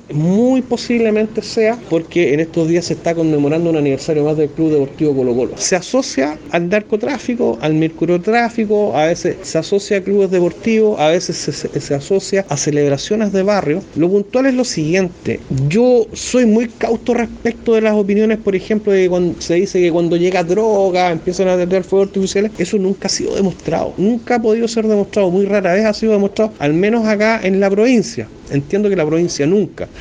muy posiblemente sea porque en estos días se está conmemorando un aniversario más del Club Deportivo Colo-Colo. Se asocia al narcotráfico, al mercuriotráfico, a veces se asocia a clubes deportivos, a veces se asocia a celebraciones de barrio. Lo puntual es lo siguiente: yo soy muy cauto respecto de las opiniones, por ejemplo, de cuando se dice que cuando llega droga empiezan a tener fuegos artificiales. Eso nunca ha sido demostrado, nunca ha podido ser demostrado, muy rara vez ha sido demostrado, al menos acá en la provincia. Entiendo que la provincia nunca.